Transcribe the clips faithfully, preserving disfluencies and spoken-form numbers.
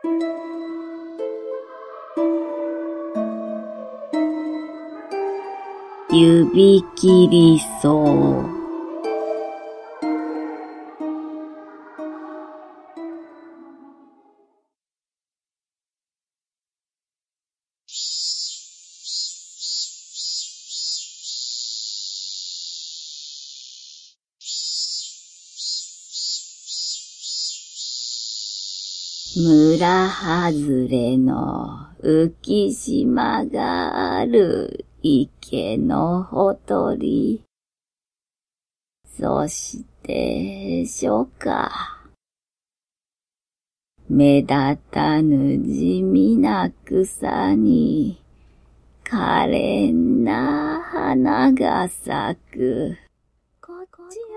指切りそう。村外れの浮島がある池のほとり。そして初夏。目立たぬ地味な草に可憐な花が咲く。こっちよ。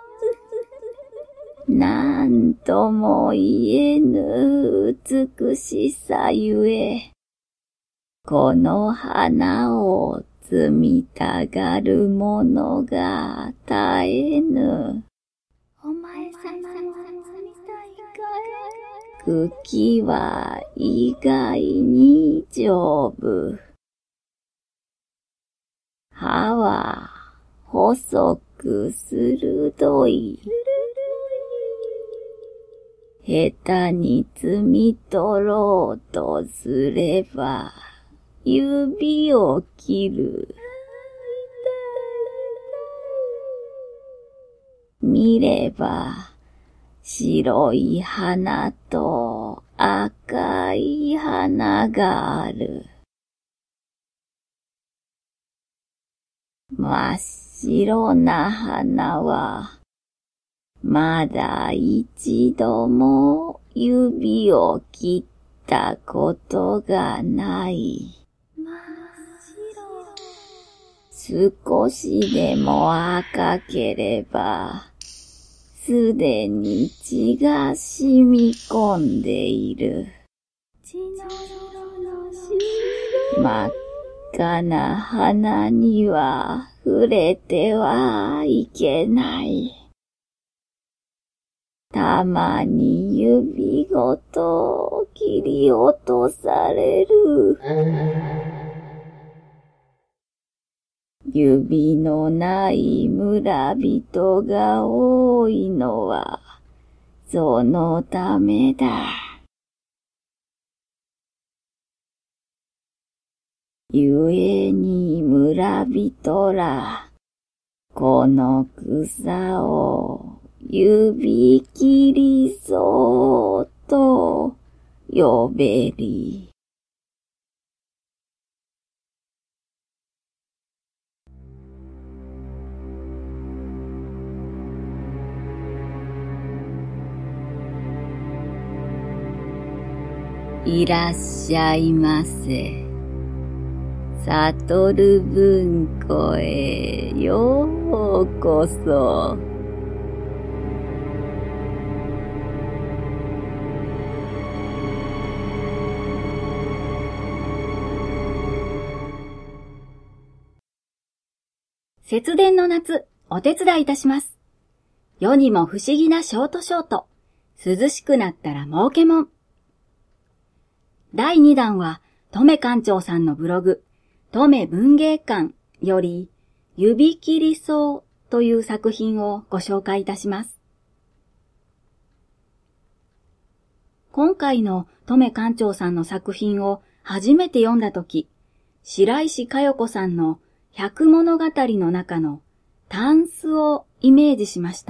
なんとも言えぬ美しさゆえ、この花を摘みたがる者が絶えぬ。お前様も摘みたいかい？茎は意外に丈夫。葉は細く鋭い。下手に摘み取ろうとすれば、指を切る。見れば、白い花と赤い花がある。真っ白な花は、まだ一度も指を切ったことがない。少しでも赤ければ、すでに血が染み込んでいる。真っ赤な花には触れてはいけない。たまに指ごと切り落とされる。指のない村人が多いのはそのためだ。ゆえに村人ら、この草を指切りそうと呼べり。いらっしゃいませ。悟る文庫へようこそ。 節電の夏、お手伝いいたします。世にも不思議なショートショート。涼しくなったら儲けもん。だいにだんは、とめ館長さんのブログ、とめ文芸館より、指切り草という作品をご紹介いたします。今回のとめ館長さんの作品を初めて読んだとき、白石佳代子さんの百物語の中のタンスをイメージしました。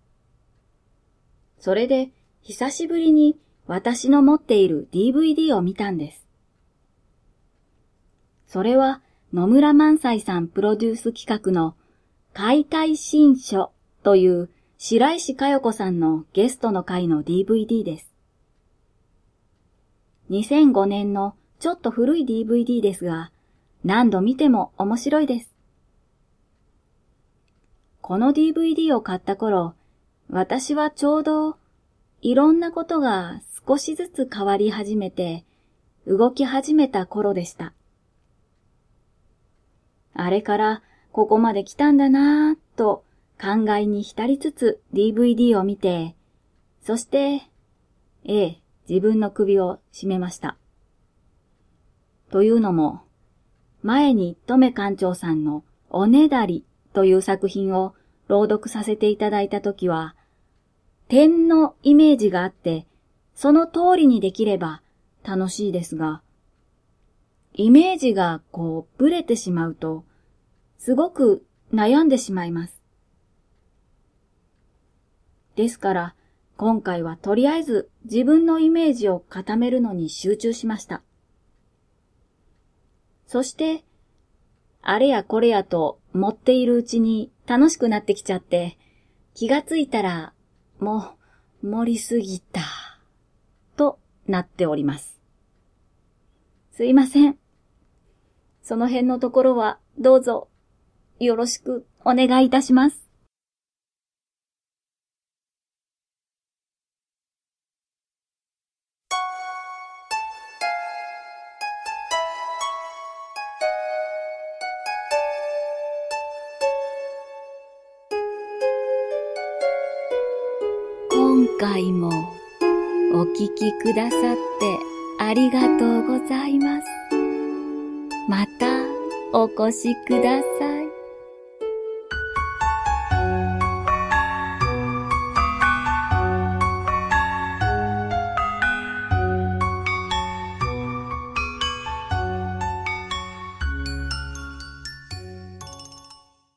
それで久しぶりに私の持っている ディーブイディー を見たんです。それは野村萬斎さんプロデュース企画の解体新書という白石佳代子さんのゲストの回の ディーブイディー です。にせんごねんのちょっと古い ディーブイディー ですが、何度見ても面白いです。この ディーブイディー を買った頃、私はちょうどいろんなことが少しずつ変わり始めて、動き始めた頃でした。あれからここまで来たんだなぁと考えに浸りつつ ディーブイディー を見て、そして、ええ、 自分の首を絞めました。というのも、前にとめ館長さんのおねだりという作品を朗読させていただいたときは、点のイメージがあって、その通りにできれば楽しいですが、イメージがこうブレてしまうと、すごく悩んでしまいます。ですから、今回はとりあえず自分のイメージを固めるのに集中しました。そして、あれやこれやと持っているうちに楽しくなってきちゃって、気がついたら、もう盛りすぎた、となっております。すいません。その辺のところはどうぞよろしくお願いいたします。 今回もお聞きくださってありがとうございます。またお越しください。